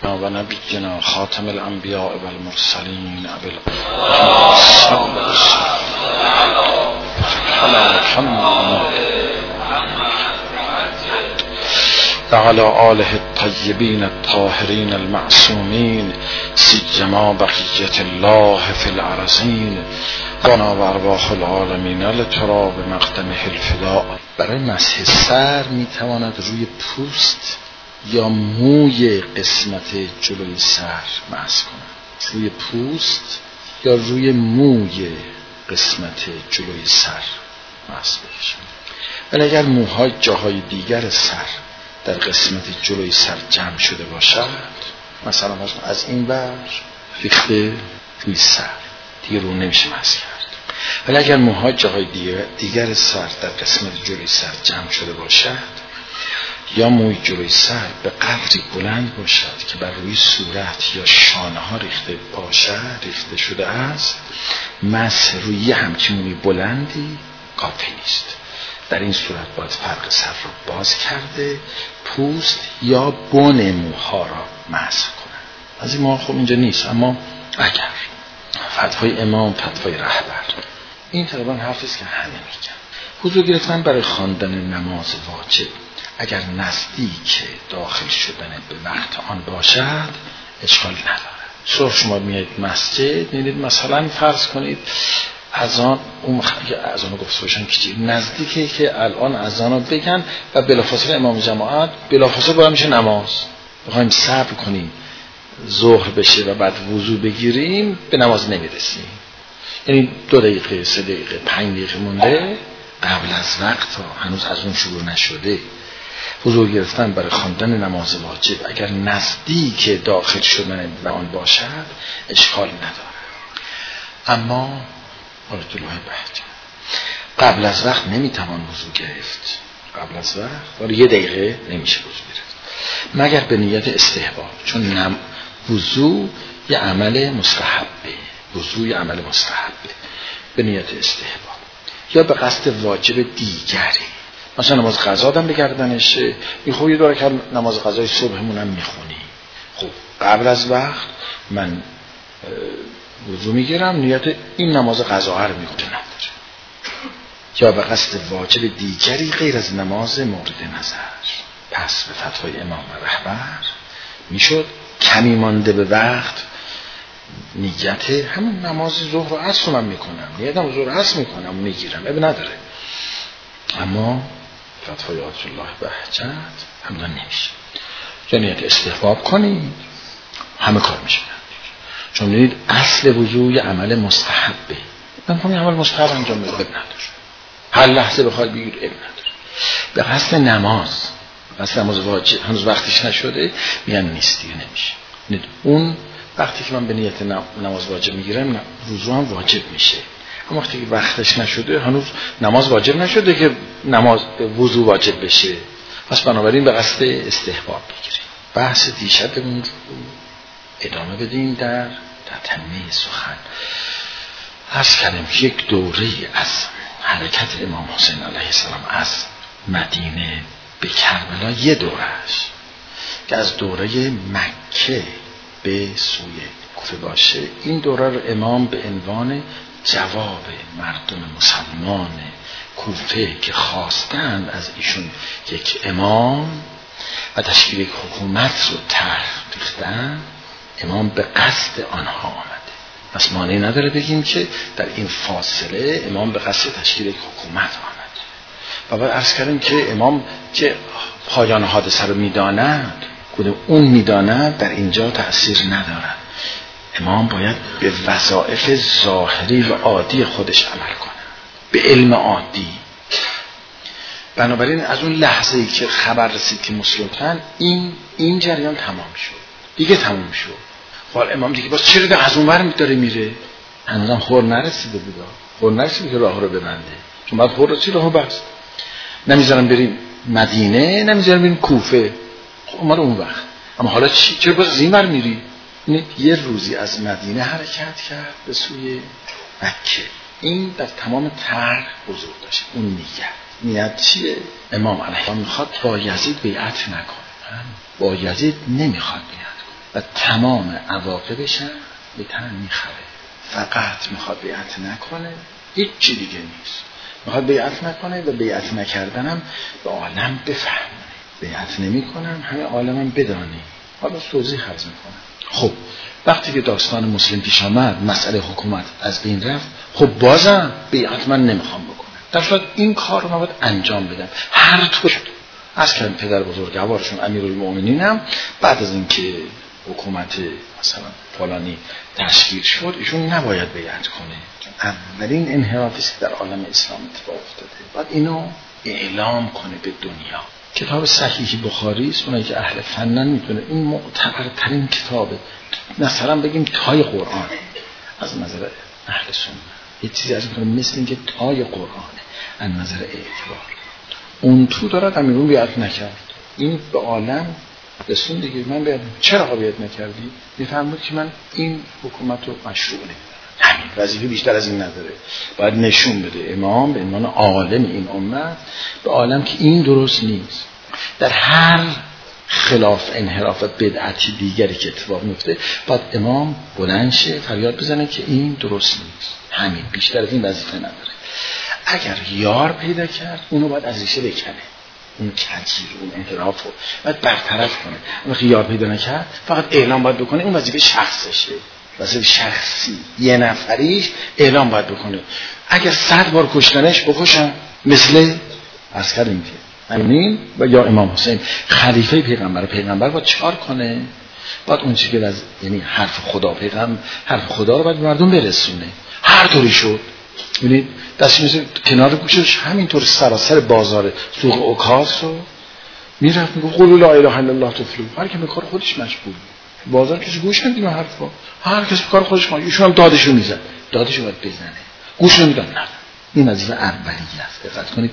و نبینا خاتم الانبیاء و المرسلین وعلى آله الطيبين الطاهرين المعصومين سيما بقية الله في الأرضين وانا وارواح العالمين لتراب مقدمه الفداء. برای مسح سر میتواند روی پوست یا موی قسمت جلوی سر مسح کند، روی پوست یا روی موی قسمت جلوی سر مسح بشه. ولی اگر موهای جاهای دیگر سر در قسمت جلوی سر جمع شده باشد، مثلا از این ور ریخته روی سر، دیگه رو نمیشه مسح کرد. ولی اگر موهای جاهای دیگر سر در قسمت جلوی سر جمع شده باشد یا موی جلوی سر به قدری بلند باشد که بر روی صورت یا شانه ها ریخته شده است، مسح روی همچین موی بلندی کافی نیست. در این صورت باید فرق سر را باز کرده پوست یا بن موها را مسح کنند. از این ما خب اینجا نیست، اما اگر فتوای امام، فتوای رهبر، این تقریبا حرفی است که همه میگن. وضو گرفتن برای خواندن نماز واجب اگر نزدیک داخل شدن به وقت آن باشد اشکالی نداره. صبح شما میایید مسجد، میدید مثلا فرض کنید اذان، اون اذانو گفته باشن که نزدیکه که الان اذانو بگن و بلافاصله امام جماعت بلافاصله باید میشه نماز، بخوایم صبر کنیم ظهر بشه و بعد وضو بگیریم به نماز نمیرسیم. یعنی 2 دقیقه 3 دقیقه 5 دقیقه مونده قبل از وقت ها، هنوز از اون شروع نشده. وضو گرفتن برای خواندن نماز واجب اگر نزدیک داخل شدن به آن باشد اشکالی نداره. اما آیت الله بهجت قبل از وقت نمیتوان وضو گرفت، قبل از وقت ولی 1 دقیقه نمیشه وضو گرفت مگر به نیت استحباب، چون وضو یه عمل مستحبه، وضو یه عمل مستحبه به نیت استحباب یا به قصد واجب دیگری. مثلا نماز قضا دم بگردنشه، میخوام یه 2 رکعت نماز قضای صبحمونم میخونی، خب قبل از وقت من وضو میگیرم، نیت این نماز قضا رو میخونم نداره، یا به قصد واجب دیگری غیر از نماز مورد نظر. پس به فتوای امام و رهبر میشد کمی مانده به وقت نیت همون نماز ظهر و عصر من میکنم، نیت نماز ظهر و عصر میکنم میگیرم، اب نداره. اما فتوای آیت الله بهجت همون نمیشه، یا نیت استحباب کنید همه کار میشه. چون میدید اصل وضوء عمل مستحبه، من میخوام عمل مستحب انجام بدم، اب نداره، هر لحظه بخواد بگیر اب نداره. به قصد نماز، به قصد نماز واجب هنوز وقتش نشده میگن نیست دیگه نمیشه. اون وقتی که من به نیت نماز واجب میگیرم وضوء هم واجب میشه، اما وقتی که وقتش نشده هنوز نماز واجب نشده که نماز وضوء واجب بشه، پس بنابراین به قصد استحباب بگیریم. بحث دیشبمون رو ادامه بدیم در تتمه سخن. عرض کردیم یک دوره از حرکت امام حسین علیه السلام از مدینه به کربلا یه دورهش که از دوره مکه به سوی کوفه باشه، این دوره رو امام به عنوان جواب مردم مسلمان کوفه که خواستند از ایشون یک امام و تشکیل یک حکومت رو طرح ریختن، امام به قصد آنها آمده. پس مانعی نداره بگیم که در این فاصله امام به قصد تشکیل یک حکومت آمده. و باید عرض کردیم که امام که پایان حادثه رو میداند، کدوم اون میداند در اینجا تأثیر ندارد. امام باید به وظایف ظاهری و عادی خودش عمل کنه، به علم عادی. بنابراین از اون لحظه‌ای که خبر رسید که مسلمانن این جریان تمام شد، دیگه تمام شد. حال امام دیگه باز چرا از اون ور داره میره؟ هنوزم خور نرسیده بود، خور نرسیده که راه رو ببنده، چون بعد خور رسید راهو بست. نمیذارم بریم مدینه، نمیذارم بریم کوفه، خب اومد اون وقت. اما حالا چرا باز این ور میری؟ یه روزی از مدینه حرکت کرد به سوی مکه. این در تمام طرح بزرگ داشت. اون نیت چیه؟ امام علیه السلام میخواد با یزید بیعت نکنه، با یزید نمیخواد بیعت کنه. و تمام عواقبش هم به تن میخره. فقط میخواد بیعت نکنه، هیچ چی دیگه نیست. میخواد بیعت نکنه و بیعت نکردنم به عالم بفهمه. بیعت نمی کنم همه عالمم بدانه. حالا توضیح عرض میکنم. خب وقتی که داستان مسلم پیش آمد، مسئله حکومت از بین رفت، خب بازم بیعت من نمیخوام بکنم. در صورت این کار رو من باید انجام بدم هر طور. از که پدر بزرگوارشون امیرالمومنینم بعد از اینکه حکومت مثلا فلانی تشکیل شد، ایشون نباید بیعت کنه. اولین انحرافی که در عالم اسلام اتفاق افتاده، باید اینو اعلام کنه به دنیا. کتاب صحیح بخاری است، اونایی که اهل فنن میتونه این معتبرترین کتابه. مثلا بگیم تای قرآن از نظر اهل سنت، یه چیزی از این مثل اینکه تای قرآنه از نظر اعتبار. اون تو دارد امیرون بیعت نکرد، این به عالم رسون دیگه. من بیعت چرا بیعت نکردی؟ میفهمید که من این حکومت رو مشروع نمیدونم. همین وظیفه بیشتر از این نداره. باید نشون بده امام به عنوان عالم این امت به عالم که این درست نیست. در هر خلاف انحراف بدعتی دیگری که اتفاق میفته باید امام بلند شه فریاد بزنه که این درست نیست. همین، بیشتر از این وظیفه نداره. اگر یار پیدا کرد اونو باید از ریشه بکنه، اون کجیر، اون انحراف رو باید برطرف کنه. اون یار پیدا نکرد فقط اعلام باید بکنه، اون وظیفه شخصشه، وظیفه شخصی یه نفریش اعلام باید بکنه. اگر 100 بار کشتنش بکشن، مثل عسکر میگه امین و یا امام حسین خلیفه پیغمبر باید چکار کنه؟ باید اون چیزی که از یعنی حرف خدا رو باید به مردم برسونه. هر طوری شد ببینید دستی مثل کنار گوشش همینطور سراسر بازار سوق اوکاس رو میرفت میگه قولوا لا اله الا الله تفلحوا. هر کی به کار خودش مشغول، بازار کسی گوش نمیدونه حرفا، هر کسی به کار خودش مشغول. ایشون هم دادشو میزد، دادشو باید بزنه، گوش نمیدن. نه، این وظیفه اولیه است. دقت کنید،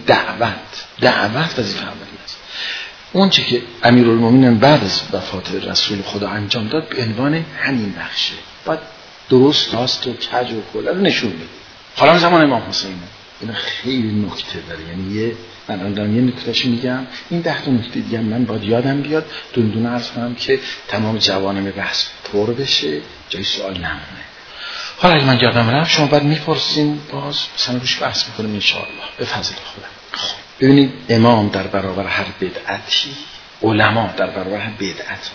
دعوت وظیفه اولیه است. اون چیزی که امیرالمومنین بعد از وفات رسول خدا انجام داد به عنوان همین بخشه. بعد درست راست و کج و کلا رو نشون بده. حالا زمان امام حسینه، این خیلی نکته داره. یعنی من دارم یه نکتهش میگم، این 10 تا نکته دیگه من باید یادم بیاد دونه عرض کنم که تمام جوانم بحث پر بشه، جای سوال نمونه. حالا اگه من یادم رفت شما بعد میپرسین، باز مثلا روش بحث میکنیم ان شاء الله به فضل خدا. خب ببینید امام در برابر هر بدعتی، علما در برابر هر بدعت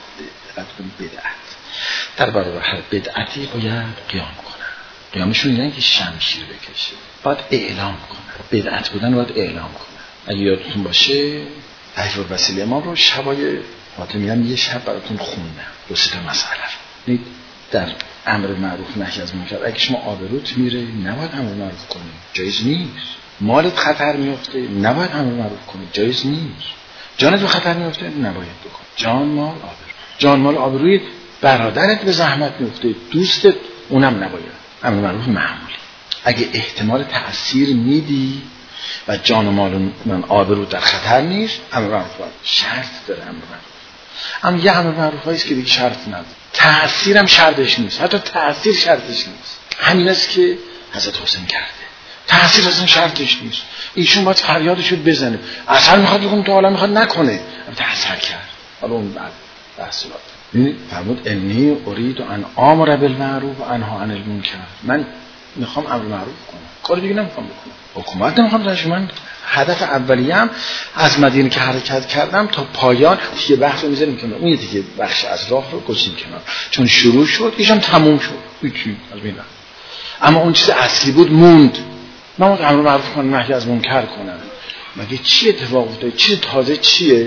در برابر هر بدعتی باید قیام کنن. قیامشون اینه که شمشیر بکشه، باید اعلام کنن. بدعت بودن باید اعلام کنن. اگه یادتون باشه حیف الوسیل امام رو شبای فاطمیان یه شب براتون خوندم، 2 تا مسئله رو. در امر معروف نهی از منکر، اگه شما آبروت میره نباید امر معروف کنی، جایز نیست. مالت خطر میفته نباید امر معروف کنی، جایز نیست. جانت به خطر میفته نباید بکنی. جان مال آبروی برادرت به زحمت میفته، دوستت، اونم نباید. امر معروف معمولی. اگه احتمال تأثیر میدی و جان و مال من آبرو در خطر نیست، امر معروف شرط داره. امر معروف اما یه امر معروف هاییست که دیگه شرط نداره، تأثیرم شرطش نیست، حتی تأثیر شرطش نیست. همین است که حضرت حسین کرده، تأثیر اصلا شرطش نیست. ایشون باید فریادشو بزنه، اصلا میخواد بکنه تو عالم میخواد نکنه، اما تأثیر کرد. حالا اون بعد بحث بود. فرمود انی ارید ان امر بالمعروف و انها عن المنکر. من میخوام امر معروف کنم، کار دیگه نمیخوام بکنم. حکومت نمیخوام داشته. من هدف اولیه‌ام از مدینه که حرکت کردم تا پایان یه بحث رو میذاریم کنار، اون یه دیگه بخش از راه رو گذاشتیم کنار، چون شروع شد ایشم تموم شد هیچی از بین رفت. اما اون چیز اصلی بود موند. من امر معروف کنم، نهی از منکر کنم. مگه چی اتفاق افتاد؟ چیز تازه چیه؟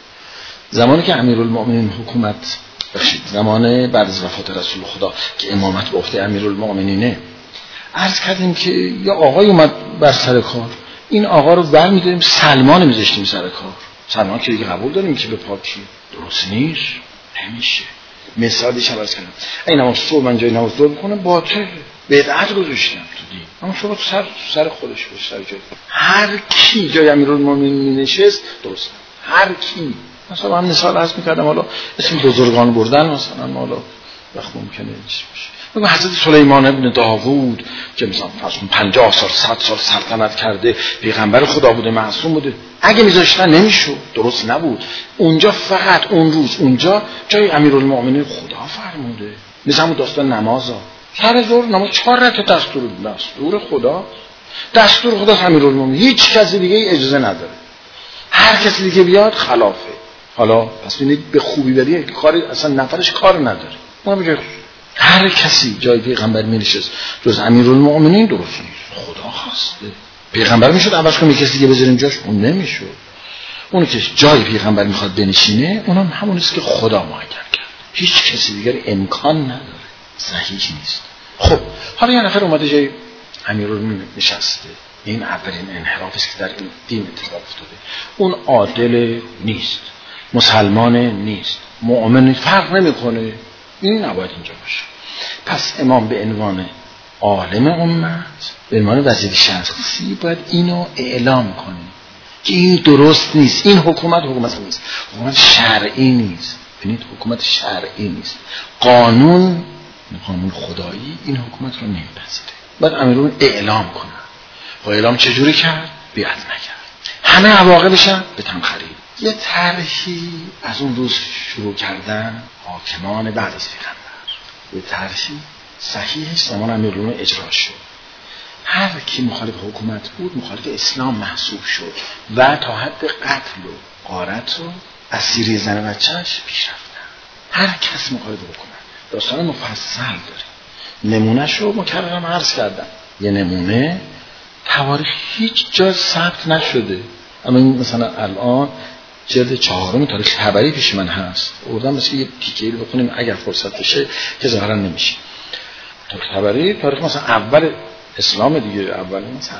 زمانی که امیرالمومنین حکومت زمان بعد از وفات رسول خدا که امامت به عهده امیرالمومنینه، عرض کردیم که یا آقای اومد بر سر کار، این آقا رو برمی‌داریم سلمان میذاشتیم سر کار. سلمان که دیگه قبول داریم که به پاکی درست نیست، نمیشه. مثالیش هم عرض کردم، این نماز صبح من جای نماز صبح میکنم باطل، بدعت گذاشتم تو دین. اما شما سر خودش باشه، سر جای هر کی جای امیرالمومنین مینشست درست. هر کی مثلا من مثال عرض می‌کردم، حالا اسم بزرگان بردن مثلا حالا وقت ممکنه چی باشه. بگو حضرت سلیمان ابن داوود که مثلا فرض کن 50 سال 100 سال سلطنت کرده، پیغمبر خدا بوده، معصوم بوده، اگه میذاشتن نمیشد، درست نبود. اونجا فقط اون روز اونجا جای امیرالمومنین خدا فرموده. مثلا همون داستان نمازا، سر ظهر نماز 4 رکعت دستور خدا، دستور خدا امیرالمومنین، هیچ کسی دیگه اجازه نداره. هر کسی دیگه بیاد خلافه. حالا پس ببینید به خوبی بدی کاری اصلا نفرش کار نداره. ما میگه هر کسی جای پیغمبر مینشست جز امیرالمومنین درست نیست، خدا خواسته. پیغمبر میشد عوض کنه کسی دیگه بذاریم جاش، اون نمیشد. اون که جای پیغمبر میخواد بنشینه اونم همونیست که خدا معین کرد، هیچ کسی دیگر امکان نداره، صحیح نیست. خب حالا یه نفر اومده جای امیرالمومنین نشسته، این اولین انحرافی است که در این دین اتفاق افتاده. اون عادل نیست، مسلمان نیست، مؤمن، فرق نمیکنه، این نباید اینجا باشه. پس امام به عنوان عالم امت، به عنوان وزیر شخصی باید اینو اعلام کنه که این درست نیست، این حکومت نیست، حکومت شرعی نیست. ببینید حکومت شرعی نیست، قانون خدایی این حکومت رو نمیپذیره. باید امیرون اعلام کنه. و اعلام چجوری کرد؟ بیعت نکرد، همه عواقبشن به تن خرید. یه طرحی از اون روز شروع کردن حاکمان بعد از پیغمبر، یه طرحی صحیحش زمان امیرالمومنین اجرا شد. هر کی مخالف حکومت بود مخالف اسلام محسوب شد و تا حد قتل و غارت و اسیری زن و بچه‌اش پیش رفتن. هر کس مخالف حکومت. داستان مفصل داره، نمونهش رو مکررم عرض کردم. یه نمونه تواریخ هیچ جا ثبت نشده، اما مثلا الان جلد 4 تاریخ طبری پیش من هست، اردم مثل یه تیکه‌ای رو بخونیم اگر فرصت بشه که ظاهرا نمیشه. تاریخ طبری تاریخ مثلا اول اسلام دیگه، اول مثلا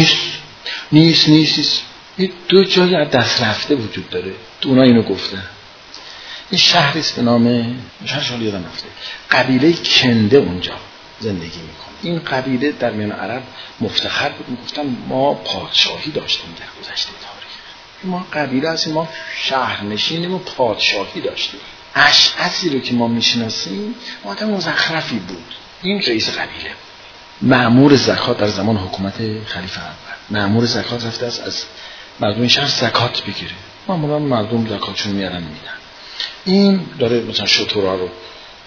نیست. این 2 جایی از دست رفته وجود داره، تو اونا اینو گفتن. این شهری است به نام شهر یادم رفته، قبیله کنده اونجا زندگی میکنه. این قبیله در میان عرب مفتخر بود، میگفتن ما پادشاهی داشتیم در گذشته تاریخ، ما قبیله هستیم، ما شهرنشینیم و پادشاهی داشتیم. اشعثی رو که ما میشناسیم آدم مزخرفی بود. این رئیس قبیله، مأمور زکات در زمان حکومت خلیفه اول، مأمور زکات رفته است از مردم شهر زکات بگیره. معمولا مردم زکاتشون میارن میدن. این داره مثلا شترها رو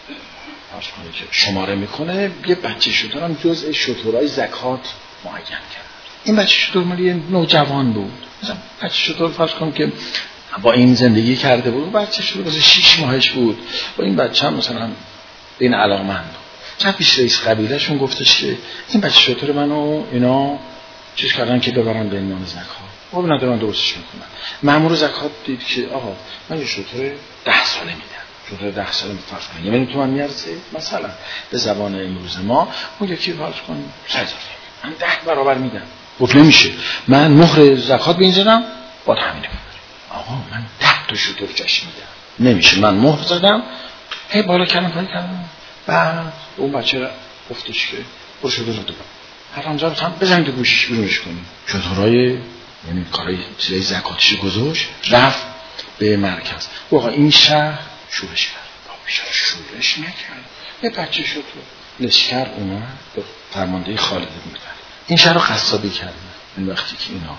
شماره میکنه، یه بچه شتر هم جزء شترهای زکات معین کرد. این بچه شتر مالی نوجوان بود، مثلا بچه شتر فرض کنم که با این زندگی کرده بود، بچه شتر مثلا 6 ماهش بود، با این بچه هم مثلا این علاقمند. چند پیش رئیس قبیلهشون گفتش که این بچه شتر منو اینا چیز کردن که ببرن به عنوان زکات. بابا ندارن درستش میکنن. مأمور زکات دید که آقا من یه شتر 10 ساله میدم، شتر 10 ساله فرض کن یه میلیون تومان میارزه، مثلا به زبان امروز ما اون یکی فرض کن 100,000 من 10 برابر میدم. گفت نمیشه، من مهر زکات بینزدم باید همینه ببری. آقا من 10 تا شتر جاش میدم، نمیشه، من مهر زدم، هی بالا کردم. بعد اون بچه گفتش که برو شتر رو ببر، هر آنجا هم بزنید گوشش بیرونش کنیم. شترهای یعنی کارهای چیزای زکاتش گذاشت، رفت به مرکز. آقا این شهر شورش کرد، شهر شورش نکرد، یه بچه شد لشکر اومد به فرمانده خالد بن ولید این شهر رو قصابی کردن. این وقتی که اینا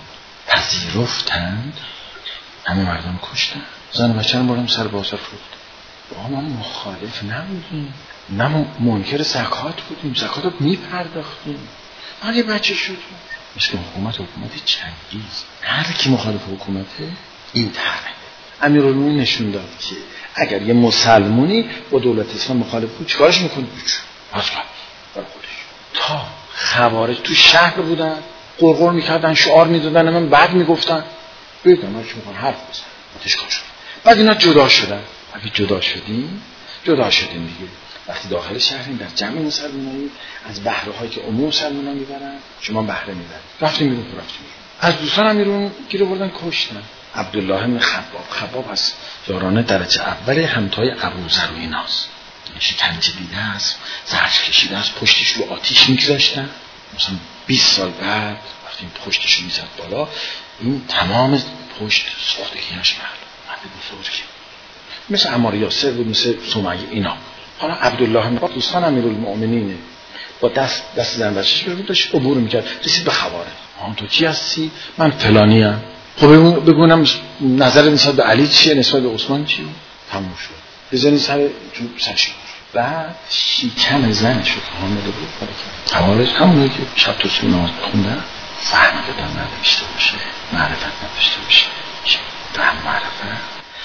پذیرفتند همه مردم کشتن، زن و بچه رو بردن سر بازار فروختن. ما مخالف نبودیم، نه منکر زکات بودیم، زکات رو میپرداختیم. ولی بچه شد مثل حکومت چنگیز، هر کی مخالف حکومته این طرحه. امیرالمومنین نشون داد که اگر یه مسلمونی با دولت اسلام مخالف بود چیکارش میکنه؟ اصلا برای خودش. تا خوارج تو شهر بودن قرقر میکردن، شعار میدادن، من بعد میگفتن بگم ما چی میخوان حرف بزن آتشکار شد. بعد اینا جدا شدن. اگه جدا شدیم دیگه. وقتی داخل شهریم در جمع مسلمانایی از بهره‌هایی که عموم مسلمانان میبرن شما بهره میبرید. رفتیم بیرون. از دوستان امیرون گیر آوردن کشتن. عبدالله بن خباب از یاران درجه اول همتای ابوذر و ایناست. شکنجه دیده است، زجر کشیده است، پشتش رو آتیش میگذاشتن. مثلا 20 سال بعد وقتی پشتش رو میزد بالا این تمام پشت ساختگیش معلوم. مثل عمار یاسر بود، مثل سمیه اینا حالا عبدالله بن دوستان امیرالمؤمنینه با دست زن بچه‌ش بود داشت عبور میکرد، رسید به خوارج. تو کی هستی؟ من فلانی ام. خب بگونم نظر نسبت به علی چیه، نسبت به عثمان چیه؟ تموم شد. بزنی سرش. بعد شیکم زنش رو حامله بود. خوارج همونایی که شب تا صبح نماز خوندن فهمیده تا نداشته باشه، معرفت نداشته باشه، فهم معرفت.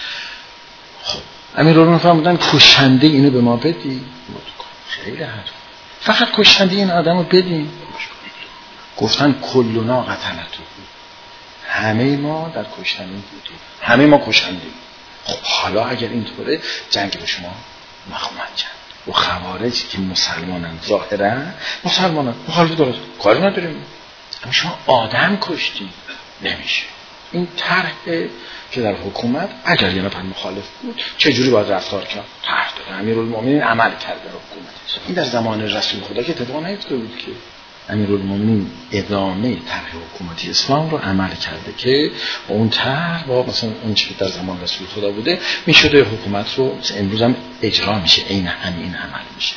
خب امیرالمومنین فرمودن کشنده اینو به ما بدی. خیلی حد فقط کشنده این آدم رو بدیم. گفتن کلنا قتلتو، همه ما در کشتن بودیم، همه ما کشنده. خب حالا اگر اینطوره جنگ به شما نخواهد کرد. و خوارج که مسلمانن ظاهرا مسلمانن مخالفت درست کاری نداریم، اما شما آدم کشتی نمیشه. این طرح که در حکومت اگر یه نفر مخالف بود چجوری باید رفتار کرد طرح داره. امیرالمومنین عمل کرده حکومتش. این در زمان رسول خدا که اتفاق نیفتاده بود که امیرالمومنین ادامه طرح حکومتی اسلام رو عمل کرده که با اون طرح با مثلا اون چیزی که در زمان رسول خدا بوده میشده حکومت رو امروز هم اجرا میشه، عین همین عمل میشه.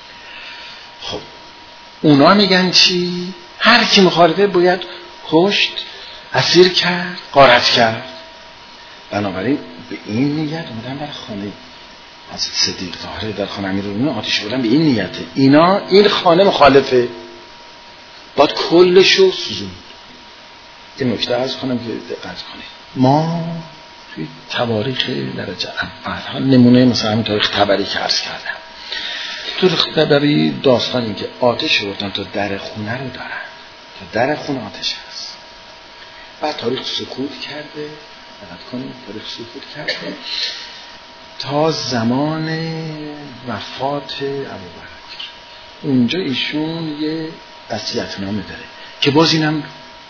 خب اونا میگن چی؟ هر کی مخالفه باید کشت، اسیر کرد، غارت کرد. بنابراین به این نیت اومدن در خانه حضرت صدیق طاهره، در خانه امیرالمومنین آتش بردن به این نیته. اینا این خانه مخالفه، باید کلشو سوزوند. این نکته از خانم که دقت کنید. ما توی تواریخ درجه اول نمونه مثلا همین تاریخ تبری که عرض کردم، تاریخ تبری داستان این که آتش بردن تا در خونه رو دارن، تا در خونه آتش هست. بعد تاریخ سکوت کرده، دقت کنید تاریخ سکوت کرده تا زمان وفات ابوبکر. اونجا ایشون یه وصیت‌نامه داره که باز اینم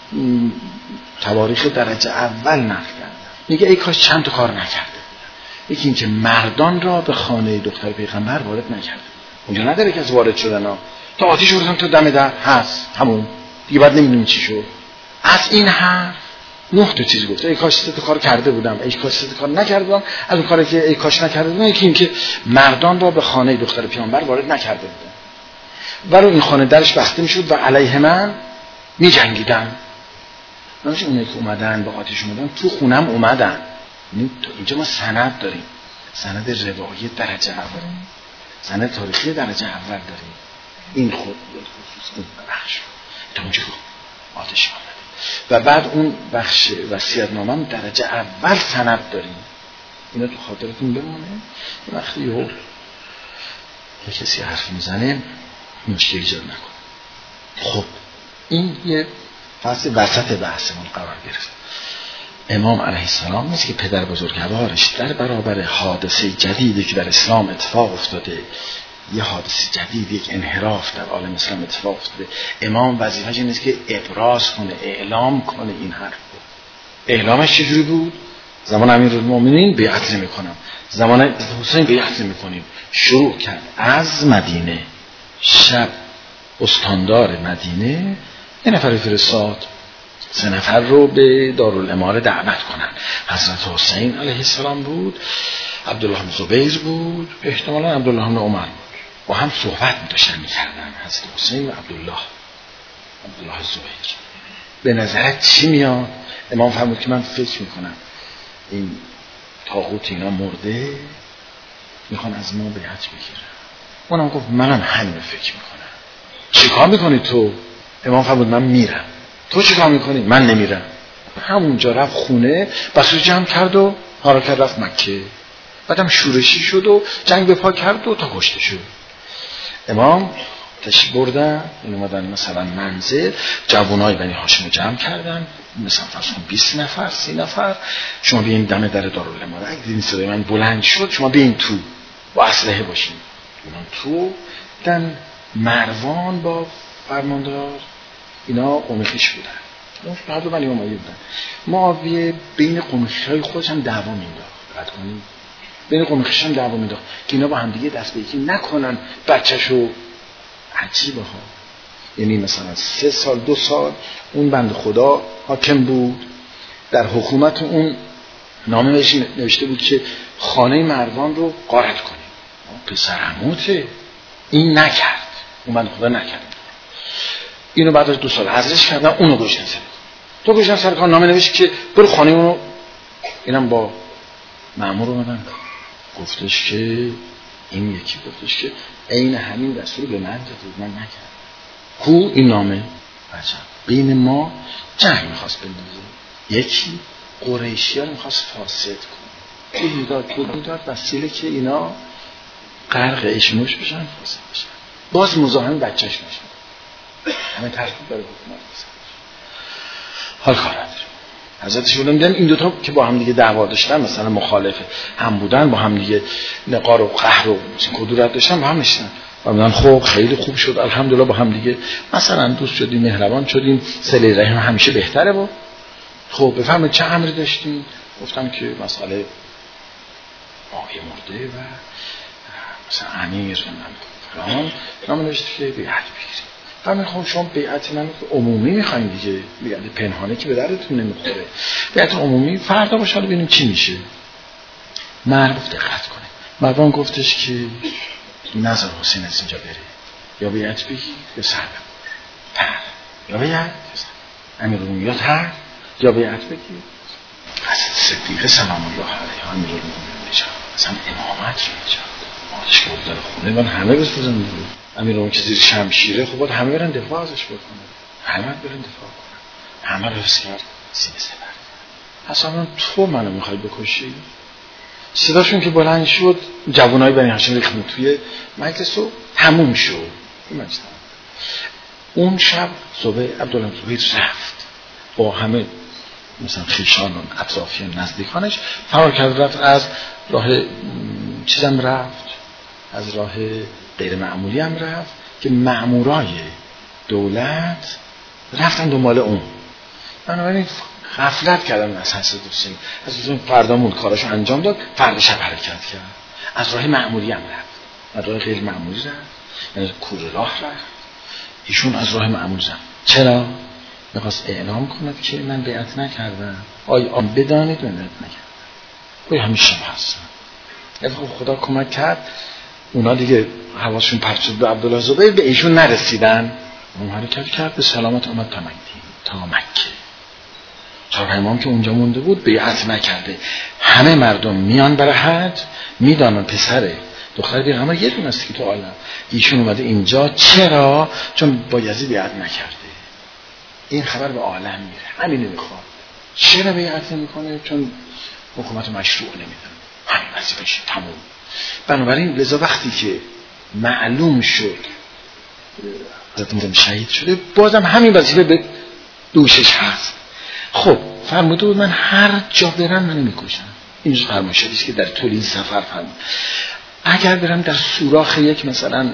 تواریخ درجه اول نقل کردن. میگه ای کاش چند تا کار نکرده بودن. یکی این که مردان را به خانه دختر پیغمبر وارد نکرده. اونجا نداره که از وارد شدن ها تا آتیش بردن تا دم در هست همون دیگه، بعد نمیدونیم چی شد. از این حرف 9 تا چیز گفته. ای کاش 3 تا کار کرده بودم، ای کاش 3 تا کار نکرده بودم. از اون کاری که ای کاش نکرده بودم یکی این که مردان را به خانه دختر پیغمبر وارد نکرده بودن. ولو این خانه درش بسته میشد و علیه من میجنگیدن. نمیشه اونایی که اومدن با آتش اومدن تو خونم اومدن. اینجا ما سند داریم، سند روایی درجه اول، سند تاریخی درجه اول داریم. این خود خصوص اون بخش تا اونجا آتش اومد و بعد اون بخش وصیت‌نامه درجه اول سند داریم. اینا تو خاطرتون بمونه. وقتی یه کسی حرف میزنه مشکل ایجاد نکنه. خب این یه فصل وسط بحثمون قرار گرفت. امام علیه السلام نیست که پدر بزرگوارش در برابر حادثه جدیدی که در اسلام اتفاق افتاده، یه حادثه جدید، یک انحراف در عالم اسلام اتفاق افتاده، امام وظیفه‌ش این است که ابراز کنه، اعلام کنه این حرف. اعلامش چجوری بود؟ زمان امیرالمومنین بیعت نمی‌کنم، زمان حسین بیعت نمی‌کنیم. شروع کرد از مدینه. شب استاندار مدینه یه نفر فرستاد 3 نفر رو به دارالاماره دعوت کنن. حضرت حسین علیه السلام بود، عبدالله بن زبیر بود، احتمالا عبدالله بن عمر بود. با هم صحبت داشتن می‌کردن حضرت حسین و عبدالله زبیر. به نظرت چی میاد؟ امام فرمود که من فکر میکنم این طاغوت اینا مرده، میخوان از ما بیعت بگیرن. اونم گفت منم همین فکر میکنم. چی کار میکنی تو؟ امام فرمود من میرم. تو چی کار میکنی؟ من نمیرم. همونجا رفت خونه، بسوج جمع کرد و حرکت رفت مکه. بعدم شورشی شد و جنگ به پا کرد و تا کشته شد. امام تشریف بردن، این اومدن مثلا منزل، جوانای بنی هاشم رو جمع کردن، مثلا فرض کن 20 نفر 30 نفر، شما بیاین دم در دارالاماره، اگه دیدین صدای من بلند شد شما بیاین تو با اسلحه باشین. اونا تو دن. مروان با فرماندار اینا قوم خویش بودن، هر دو بنی امیه بودن. معاویه بین قوم خویشای خودش هم دعوا مینداخت، بین قوم خویش هم دعوا مینداخت که اینا با هم دیگه دست به یکی نکنن بچه‌شو. عجیبه ها. یعنی مثلا 3 سال 2 سال اون بنده خدا حاکم بود، در حکومت اون نامه نوشته بود که خانه مروان رو غارت کنیم. پسر عموته، این نکرد، اون بنده خدا نکرد. اینو بعد از 2 سال حضرش کردن، اونو گشتن سر. تو گشتن سر کار نامه نوشت که برو خانه اونو. اینم با مأمور اومدن گفتش که این یکی گفتش که عین همین دستور به من داده، من نکردم. کو این نامه؟ بچه بین ما جنگ میخواست بندازه. یکی قریشی ها رو میخواست فاسد کنه، بود میداد وسیله که اینا غرق اشموش بشن، فاسد بشن. باز مزاحم بچهش میشن، همه ترکیب داره حکومت بسن. حال کار نداره. حضرتش بودم دیدم این دوتا که با هم دیگه دعوا داشتن، مثلا مخالف هم بودن، با هم دیگه نقار و قهر و کدورت داشتن، با هم نشستن و میگن خب خیلی خوب شد الحمدلله، با هم دیگه مثلا دوست شدیم، مهربان شدیم، صله رحم همیشه بهتره. با خب بفهمید چه امری داشتیم؟ گفتم که مسئله آقای مرده و مثلا امیر فلان نام نوشته که بیعت بگیریم. همین خب شما بیعت من عمومی میخواین دیگه، بیعت پنهانه که به دردتون نمیخوره، بیعت عمومی فردا باشه، حالا ببینیم چی میشه. مرد دقت کنه، مردان گفتش که نظر حسین از اینجا بره، یا بیعت بگی یا سر تر، یا بیعت امیرالمومنین یا تر، یا بیعت بگی. حضرت صدیقه سلام الله علیه امیرالمومنین نجات، اصلا امامت رو نجات مادش که بود داره خونه من همه بسپوزن دیگه. امیرالمومنین که زیر شمشیره، خب باید همه برن دفاع ازش بکنن، همه برن دفاع کنن، همه رو حس کرد سینه سپر. اصلا تو منو میخوای بکشی؟ صداشون که بلند شد، جوانای بنی هاشم ریختن توی مجلس و تموم شد مجلس. اون شب صبح عبدالله زبیر رفت با همه مثلا خیشان و اطرافیان نزدیکانش، فرار کرد، رفت از راه چیزم رفت، از راه غیر معمولی هم رفت که مأمورای دولت رفتن دنبال اون. بنابراین غفلت کردن از حضرت حسین. از حسین فردامون کاراشو انجام داد، فردا شب حرکت کرد، از راه معمولی هم رفت، از راه غیر معمولی رفت، یعنی کوره راه رفت. ایشون از راه معمولی رفت. چرا؟ میخواست اعلام کند که من بیعت نکردم، آن بدانید من بیعت نکردم. همیشه هستن. یعنی خدا کمک کرد، اونا دیگه حواسشون پرت شد به عبدالله زبیر، به ایشون نرسیدن. اون حرکت کرد، به سلامت اومد تا مکه. چهار امام که اونجا مونده بود بیعت نکرده. همه مردم میان برای حج، میدانن پسره دختر پیغمبر یه دونه است که تو عالم، ایشون اومده اینجا. چرا؟ چون با یزید بیعت نکرده. این خبر به عالم میره، همین نمیخواد. چرا بیعت نمیکنه؟ چون حکومت مشروع نمیدن، همین وظیفه‌ش تموم. بنابراین لذا وقتی که معلوم شد حضرت مریم شهید شده، بازم همین وظیفه به دوشش هست. خب فرموده بود من هر جا برم منو میکشن. اینجا فرمایشه است که در طول این سفر فرمود اگر برم در سوراخ یک مثلا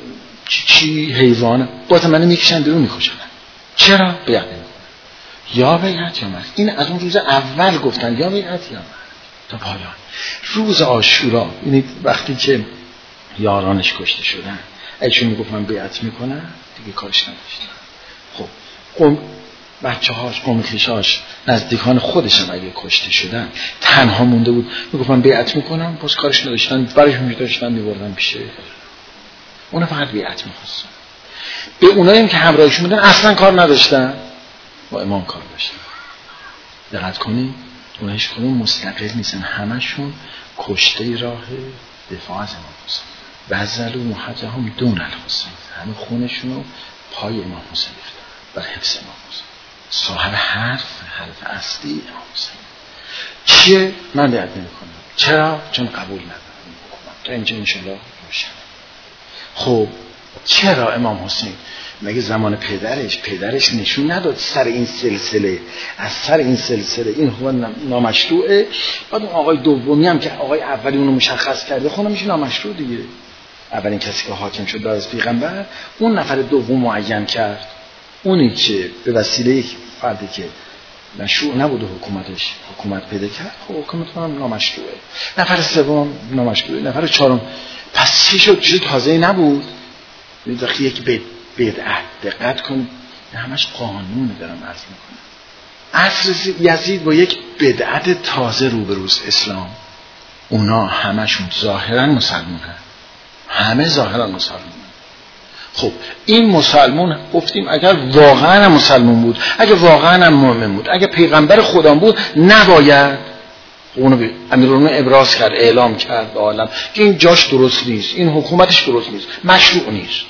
چی حیوان، بازم منو میکشن بیرون میکشن. چرا؟ بیعت نمیکنن. یا بیعت یا مرگ. این از اون روز اول گفتن یا بیعت یا مرگ تا پایان. روز عاشورا، یعنی وقتی که یارانش کشته شدن، ایشون میگفت من بیعت میکنم، دیگه کارش نداشتن. خب قوم بچه‌هاش، قوم خویشاش، نزدیکان خودش هم اگه کشته شدن، تنها مونده بود، میگفت من بیعت میکنم، باز کارش نداشتن، برایش می‌داشتن می‌بردن پیشه. اونا فقط بیعت می‌خواستن. به اونایی هم که همراهشون بودن اصلا کار نداشتن، با امام کار داشتن. دقت کنید، اونها هیچ کدوم مستقل نیستن، همشون کشته راه دفاع از امام حسین. بذلوا محجهم دون الحسین، همه خونشونو پای امام حسین ریختن برای حفظ امام حسین. صاحب حرف اصلی امام حسین چیه؟ من بیعت نمی‌کنم. چرا؟ چون قبول ندارم این حکومت. تا اینجا انشالله روشن. خب چرا امام حسین؟ مگه زمان پدرش نشون نداد سر این سلسله، از سر این سلسله این حکومت نامشروعه؟ بعد اون آقای دومی هم که آقای اولی اونو مشخص کرده، خونه میشه نامشروع دیگه. اولین کسی که حاکم شد بعد از پیغمبر، اون نفر دوم معین کرد، اونی که به وسیله یک فردی که مشروع نبوده حکومت پیدا کرد، خب حکومت هم نامشروعه. نفر سوم نامشروعه، نفر چهارم. پس چی شد؟ چیز تازه‌ای نبود. وقتی یک بدعت، دقت کن، همش قانون دارم عرض میکنم. عصر یزید با یک بدعت تازه روبروست اسلام. اونا همشون ظاهرا مسلمان هست، همه ظاهرا مسلمان. خب این مسلمان گفتیم اگر واقعا مسلمان بود، اگر واقعا مؤمن بود، اگر پیغمبر خدا بود، نباید اونو امیرالمومنین ابراز کرد، اعلام کرد به عالم که این جاش درست نیست، این حکومتش درست نیست، مشروع نیست.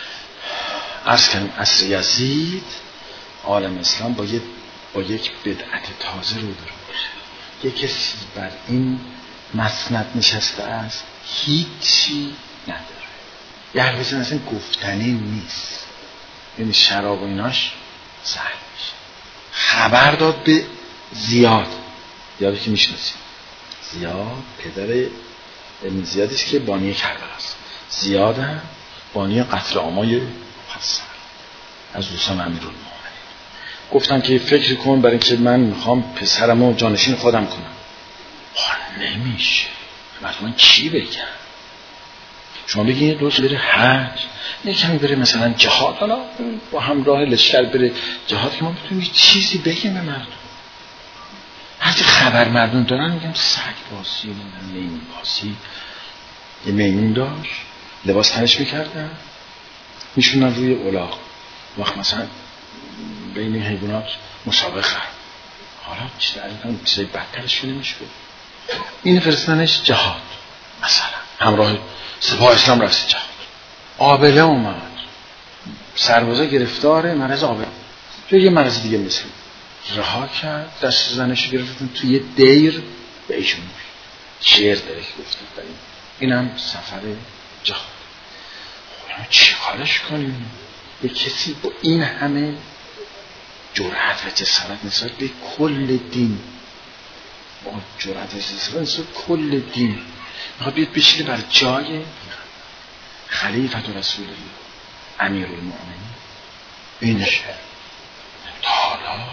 عصر یزید عالم اسلام با یک بدعت تازه رو داره. یک کسی بر این مسند نشسته است هیچی نداره، یه حرفی اصلا گفتنی نیست، یعنی شراب و ایناش سهل میشه. خبر داد به زیاد که میشناسیم، زیاد پدر ابن زیادیست که بانی کربلا است. زیاد هم بانی قتل عامای مفصل از دوستان امیرالمومنین. گفتن که فکر کن برای اینکه من میخوام پسرمو جانشین خودم کنم. نمیشه، من چی بگم؟ شما بگید روز بره حج، یکمی بره مثلا جهاد، حالا با همراه لشکر بره جهاد که ما بتونیم چیزی بگیم به مردم. هرچی خبر مردم دارن میگم سگ باسی، میمون باسی. یه میمون داشت، لباس تنش میکردن میشونن روی الاغ، وقت مثلا بین حیوانات مسابقه. حالا چیزای بدترش نمیشه. این فرستنش جهاد، مثلا همراه سپاه اسلام رفت جهاد. آبله اومد، سربازا گرفتاره، مرض آبله یه مرض دیگه مثل رها کرد، دست زنش گرفتن توی دیر به ایشون شعر داره که گفتید بریم. این هم سفر جهاد. چی کارش کنیم؟ یه کسی با این همه جرأت و جسارت نسبت به کل دین، با جرأت و جسارت نسبت به کل دین میخواد بیاد بشینه بر جای خلیفت رسول الله امیرالمومنین. این شعر تا حالا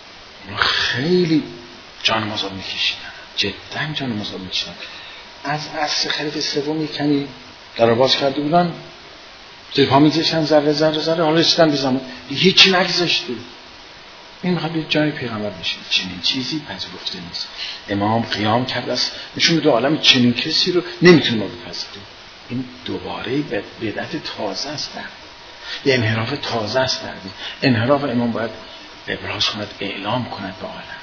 خیلی جان مازاد میکشیدن، جدا جان مازاد میکشیدن. از عصر خلیفه سوم کمی در باز کرده بودن، زیر پا میکشن ذره ذره ذره، حالا رسیدن به زمان هیچی نگذاشته. این میخواد به جای پیغمبر بشه. چنین چیزی پذیرفته نیست. امام قیام کرد است نشون بده عالم چنین کسی رو نمیتونه ما بپذیریم. این دوباره بدعت تازه است، یه انحراف تازه است. انحراف امام باید ابراز کند، اعلام کند به عالم.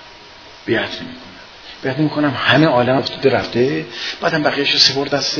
بیعت نمیکنم همه عالم افتاده رفته، بعدم بقیه‌اش رو سپرد دست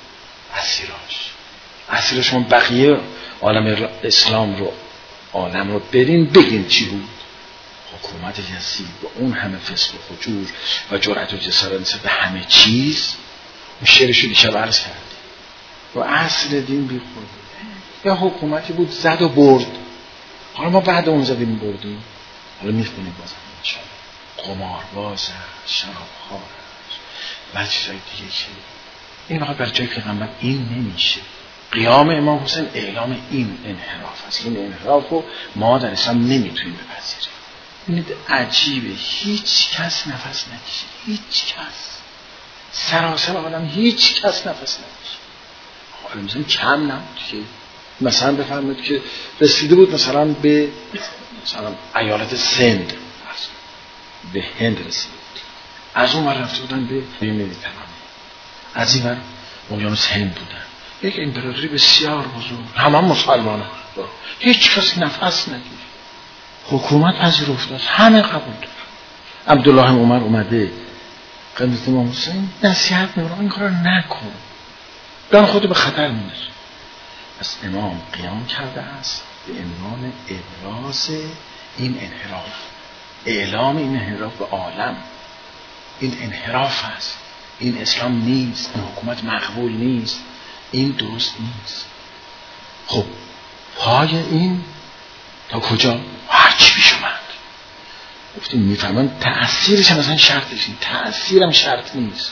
اسیراش. شما بقیه عالم اسلام رو عالم رو برین بگین چی بود. حکومت یزید با اون همه فسق و فجور و جرأت و جسارت نسبت به همه چیز، اون شعرشو دیشب عرض کردیم، و اصل دین بی خود. یا حکومتی بود زد و برد، حالا ما بعد اون زدیم بردیم، حالا میخونیم بازم قمارباز، شرابخوار و چیزای دیگه که این وقت بر جای پیغمبر این نمیشه. قیام امام حسین اعلام این انحراف است. این انحراف رو ما در اسلام نمیتونیم بپذیریم. این عجیبه، هیچ کس نفس نکشید، هیچ کس، سراسر عالم هیچ کس نفس نکشید. حالا مثلا کم نبود که مثلا بفرمایید که رسیده بود مثلا به مثلا ایالت سند، به هند رسیده بود، از اون ور رفته بودن به مدیترانه، از این ور اقیانوس هند بودن. یک امپراتوری بسیار بزرگ، همه مسلمان هم. هیچ کس نفس نکشید. حکومت پذیرفته است، همه قبول دارن. عبدالله عمر اومده خدمت امام حسین نصیحت میکنه این کارو نکن، دان خودت به خطر میندازی. پس امام قیام کرده است به عنوان ابراز این انحراف، اعلام این انحراف به عالم. این انحراف است، این اسلام نیست، این حکومت مقبول نیست، این درست نیست. خب پای این تا کجا؟ هرچی پیش اومد گفتیم میفهمن تأثیرش هم مثلا شرطش نیست، تأثیرم شرط نیست،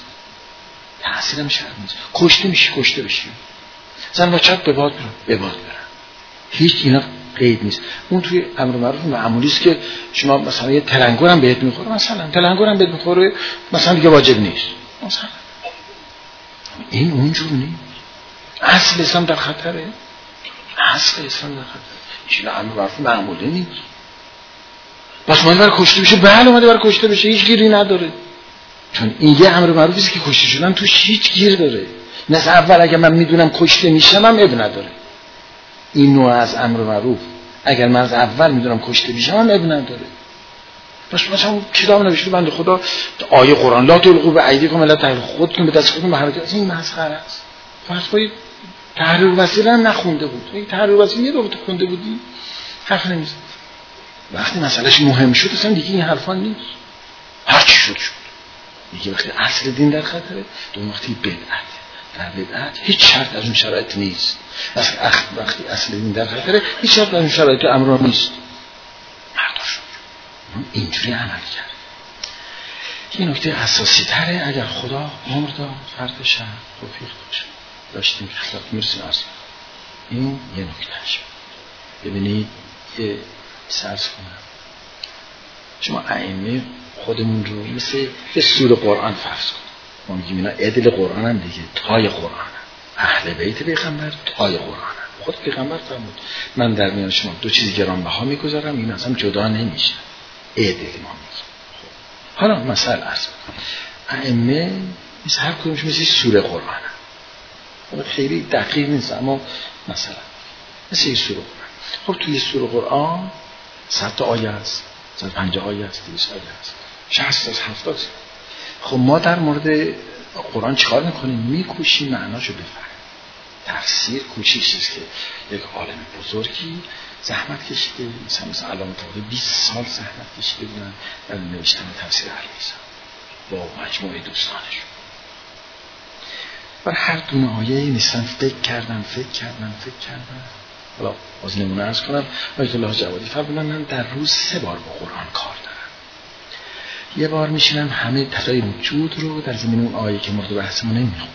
کشته میشی کشته بشی، زن بچه‌ت به باد برن، هیچ اینا قید نیست. اون توی امر معروف معمولی است که شما مثلا یه تلنگر هم بهت میخوره، مثلا تلنگر هم بهت میخوره مثلا دیگه واجب نیست، مثلا این اونجور نیست. اصل اسلام در خطره، این امر معروف معمولی نیست. بس اومده برای کشته بشه، بله اومده برای کشته بشه، هیچ گیری نداره، چون این یه امر معروفی است که کشته شدن توش هیچ گیر داره. مثل اول اگر من میدونم کشته میشم هم اب نداره. این نوع از امر معروف اگر من از اول میدونم کشته میشم هم اب نداره. مثلا کتاب نوشته بنده خدا آیه قرآن لا تلقوا بایدیکم الی التهلکه، خودتون به دست خودتون به هلاکت. این مسخره است. فرض تحریر وسیله هم نخونده بود. این تحریر وسیله یه دو تا خونده بودی حرف نمیزد. وقتی مسئلهش مهم شد اصلا دیگه این حرفا نیست. هر چی شد دیگه. وقتی اصل دین در خطره، دوم وقتی بدعت. در بدعت هیچ شرط از اون شرایط نیست. وقتی اصل دین در خطره هیچ شرط از اون شرایط امر نیست. مردم شد اینجوری عمل کرد. این نکته اساسی تره. اگر خدا عمر داد فردش توفیق داشتیم که خلاف میرسیم از این یه نکتهش. ببینید یه سرز کنم، شما ائمه خودمون رو مثل یه سوره قرآن فرض کنید. ما میگیم اینا عدل قرآن هم دیگه، تای قرآن هم. اهل بیت پیغمبر تای قرآن هم. خود پیغمبر فرمود من در میان شما دو چیز گرانبها میگذارم، این اصلا جدا نمیشه. عدل ما میگیم. حالا مثال عرض کنم، ائمه مثل هر کدومش مثل سوره قرآن هم. خیلی دقیق نیست اما مثلا مثل یه سوره قرآن. خب توی سوره قرآن 100 تا آیه است، 150 آیه است، 200 آیه است، 60 تا 70. خب ما در مورد قرآن چیکار میکنیم؟ میکوشیم معناشو بفهمیم. تفسیر کوششی است که یک عالم بزرگی زحمت کشیده، مثلا علامه طباطبایی 20 سال زحمت کشیده بودن در نوشتن تفسیر اهل با مجموعه دوستانش. بر هر دونه آیه نیستن فکر کردن. حالا باز نمونه عرض کنم، آیت الله جوادی فرمودن من در روز 3 بار با قرآن کار دارم. یه بار میشینم همه تفسیر وجود رو در زمین اون آیه که مورد بحثمون نمیخونم.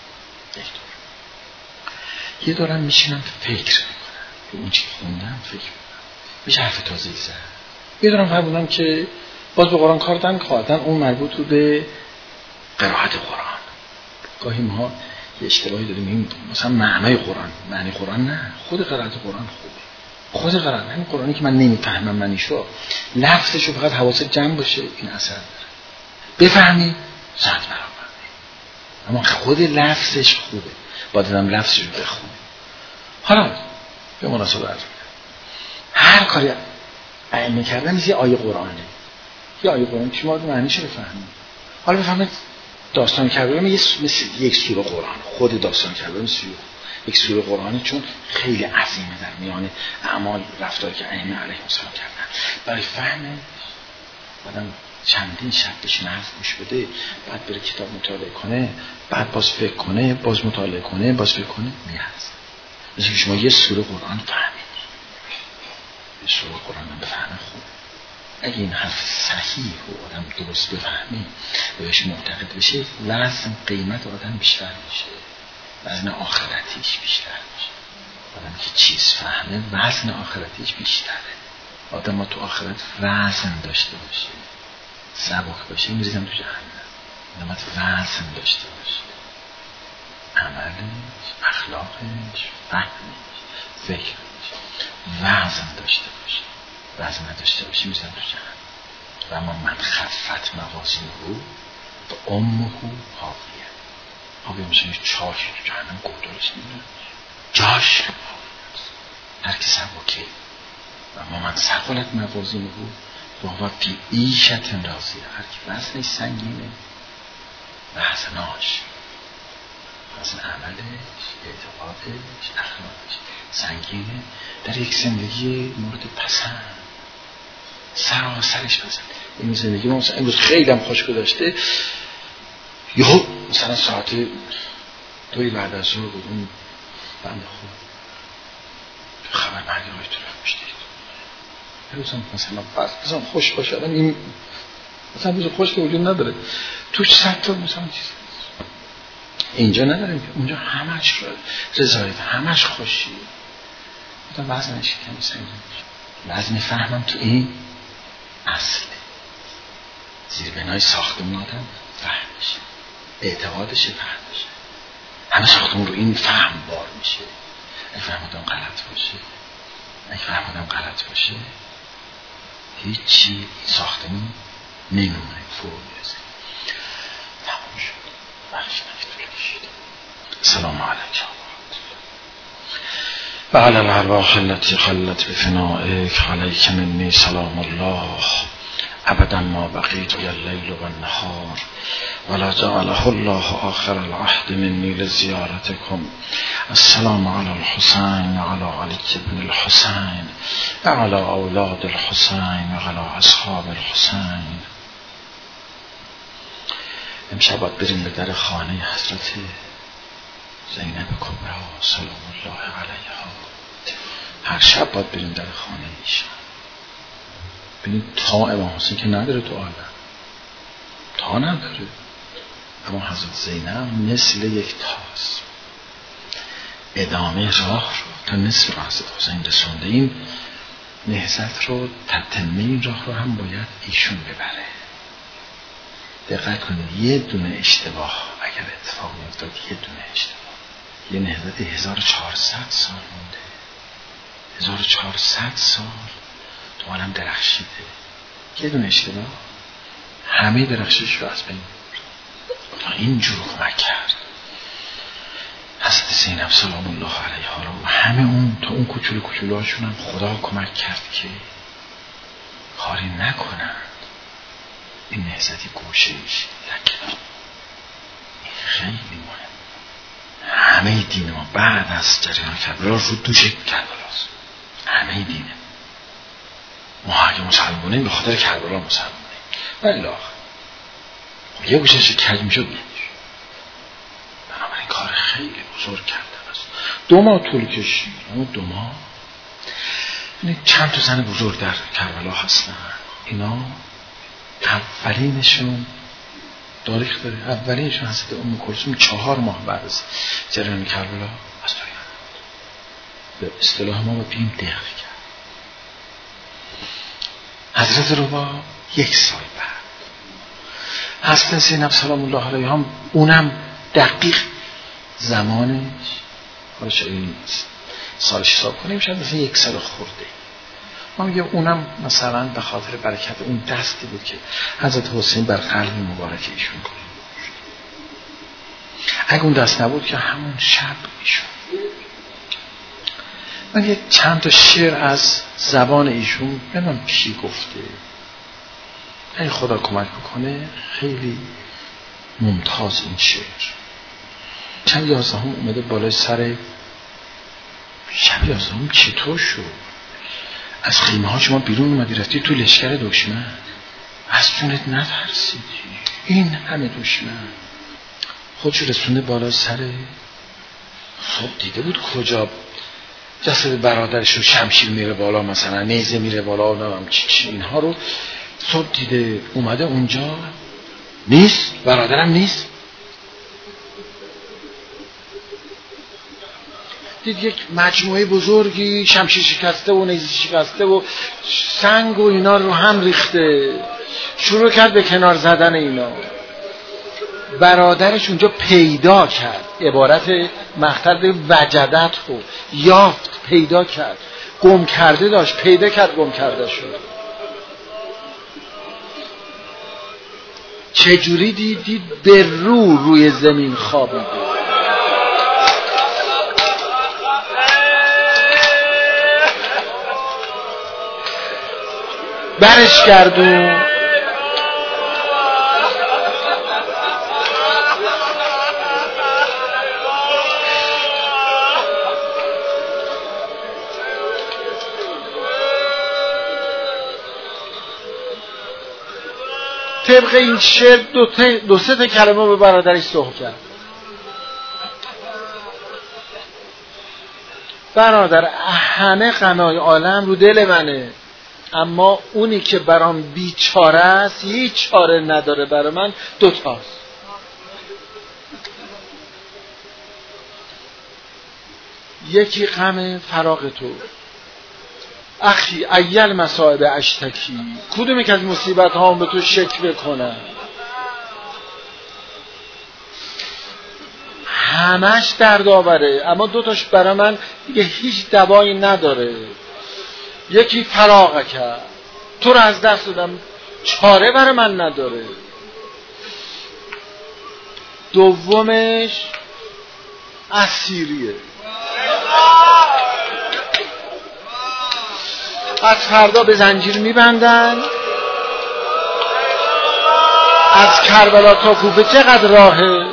یه دورم میشینم فکر میکنم که اون چی خوندم فکر میکنم میشه حرف تازه زد. یه دورم فرمودم که باز به قرآن کار دارم که خواهدن اون مربوط رو به قرائت قرآن. گاهی ما یه اشتباهی داریم، این مثلا معنای قرآن، معنی قرآن نه، خود قرائت قرآن خوبه. خود قرآن همین قرآنی که من نمیفهمم معنیشو، لفظشو فقط حواست جمع باشه این اثر داره. بفهمی 100 برابر. اما خود لفظش خوبه. باید هم لفظشو بخونه. حالا به مناسبت عرض می‌کنم هر کاری ائمه کردن مثل آیه قرآنه. یه آیه قرآن که شما معنیشو بفهمید. حالا بفهمید داستان کربلا مثل یک سوره قرآن. خود داستان کربلا مثل یک سوره قرآنی، چون خیلی عظیمه در میان اعمال رفتاری که ائمه علیهم السلام کردن. برای فهم آدم چندین شب بهش مغز گوش بده، بعد بره کتاب مطالعه کنه، بعد باز فکر کنه، باز مطالعه کنه، باز فکر کنه، میارزه. مثل که شما یه سوره قرآن فهمید، یه سوره قرآن هم بفهمه خوب. اگه این حرف صحیح و آدم درست بفهمی بهش معتقد بشه، وزن قیمت آدم بیشتر میشه، وزن آخرتیش بیشتر میشه. آدم که چیز فهمه وزن آخرتیش بیشتره. آدم ما تو آخرت وزن داشته باشه، سبک باشه، میریزم تو جهنم. آدم وزن داشته باشه، عملش، اخلاقش، فهمش، فکرش وزن داشته باشه. وزن نداشته باشه میزن تو جهنم. و اما من خفت موازینه و امه هاویه. هاویه میشه یه چاش تو جهنم گودارش نمیده، جاش هر کی سبکه. و اما من ثقلت موازینه و هو فی عیشة راضیه. هر کی وزنش سنگینه، وزناش، وزن عملش، اعتقادش، اخلاقش سنگینه، در یک زندگی مورد پسند سراسرش پسند. این زندگی ما مثلا امروز خیلی هم خوش گذشته، یهو مثلا ساعت 2 بعد از ظهر بود اون بنده خود خبر مرگ آیت الله میشنید. امروز هم مثلا خوش باشه آدم، این مثلا روز خوش که وجود نداره، توش 100 تا مثلا چیز اینجا نداریم که اونجا همش رضایت، همش خوشی. آدم وزنش کمی سنگین میشه. وزن فهمم تو این اصله، زیر بنای ساختمون آدم فهمشه، اعتقادشه، فهمشه. همه ساختمون رو این فهم بار میشه. اگه فهم آدم غلط باشه، هیچی ساختمون نمیمونه، فرو میرسه، تمام شد. برش نمیتونه شد. السلام علیکم و علی الارواح التي خلت بفنائك عليك مني سلام الله ابدا ما بقيت الليل والنهار ولا جعله الله آخر العهد مني لزيارتكم. السلام على الحسين وعلى علي بن الحسين وعلى اولاد الحسين وعلى اصحاب الحسين. امشب باید بریم به در خانه حضرت زینب کبرا سلام الله علیها. هر شب باید بریم در خانه ایشان. ببینید تا امام حسین که نداره تو عالم، تا نداره، اما حضرت زینب مثل یک تاس ادامه راه رو تا نصف حضرت حسین رسونده. این نهضت رو، تتمه این راه رو هم باید ایشون ببره. دقت کنید یه دونه اشتباه اگر اتفاق میافتاد، یه دونه اشتباه، یه نهضت 1400 سال مونده، 1400 سال تو عالم درخشیده، یه دونه اشتباه همه درخشش رو از بین برد. اینجور کمک کرد حضرت زینب سلام الله علیها رو. همه اون تا اون کوچولوهاشون هم خدا کمک کرد که کاری نکنن این نهضتی گوشهش لکنه. این خیلی مهم. همه دین ما بعد از جریان کربلا رو دوش کربلاست. همه دینه ما اگه مسلمانیم به خاطر کربلا مسلمانیم، ولی آخر یه گوشهش کج میشد نمیشه. بنابراین کار خیلی بزرگ کردن است. 2 ماه طول کشید. اما 2 ماه چند تا زن بزرگ در کربلا هستن. اینا اولینشون تاریخ داره. اولینشون حضرت ام کلثوم 4 ماه بعد از جریان کربلا از دنیا به اصطلاح ما بگیم دقیق کرد. حضرت ربا 1 سال بعد. حضرت زینب سلام الله علیها هم اونم دقیق زمانش، حالا این سالش حساب کنیم شاید مثلا 1 سال خورده. ما میگه اونم مثلا به خاطر برکت اون دستی بود که حضرت حسین بر قلب مبارک ایشون کنه. اگه اون دست نبود که همون شب ایشون. من یه چند تا شعر از زبان ایشون ببینم چی گفته. اگه خدا کمک بکنه خیلی ممتاز این شعر. شب 11 اومده بالای سر. شب 11 چطور شد؟ از خیمه ها شما بیرون اومدی رفتی تو لشکر دشمن، از جونت نترسیدی. این همه دشمن خودشو رسونده بالا سر. خب دیده بود کجا جسد برادرش رو، شمشیر میره بالا، مثلا نیزه میره بالا، نمیم چی اینها رو صبح دیده. اومده اونجا نیست، برادرم نیست. دید یک مجموعه بزرگی شمشیر شکسته و نیزه شکسته و سنگ و اینا رو هم ریخته. شروع کرد به کنار زدن اینا. برادرش اونجا پیدا کرد. عبارت مقتل وجدت رو یافت، پیدا کرد. گم کرده داشت، پیدا کرد گم کرده شد. چجوری دید به روی زمین خوابیده. برش گردون. طبق این شعر 2-3 کلمه به برادرش سوق کرد. برادر همه غمای عالم رو دل منه، اما اونی که برام بیچاره است هیچ چاره نداره برای من 2 تاست. یکی غم فراق تو اخی ایل مصائب اشتکی، کدومی که از مصیبت ها به تو شکوه کنم. همش درد آوره، اما 2 تاش برای من دیگه هیچ دوایی نداره. یکی فراق کرد، تو رو از دست دادم، چاره برای من نداره. دومش از سیریه. از فردا به زنجیر میبندن. از کربلا تا کوفه چقدر راهه؟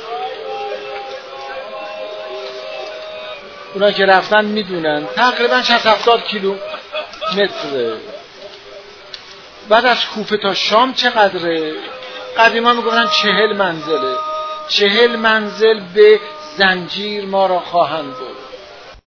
اونا که رفتن میدونن تقریبا 60-70 کیلومتره. بعد از کوفه تا شام چقدره؟ قدیما میگفتن 40 منزله. 40 منزل به زنجیر ما را خواهند برد.